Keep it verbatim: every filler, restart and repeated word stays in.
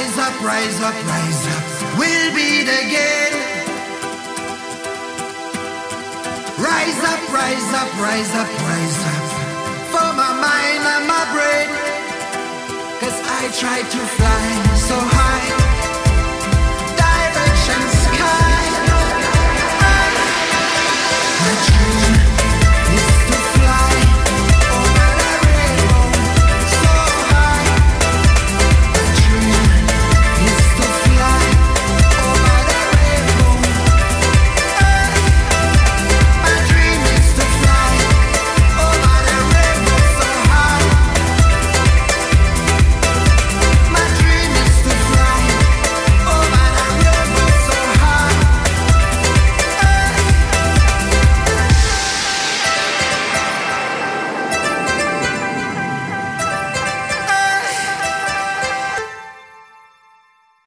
rise up, rise up, rise up. We'll beat again. Rise up, rise up, rise up, rise up. For my mind and my brain. Cause I try to fly so high.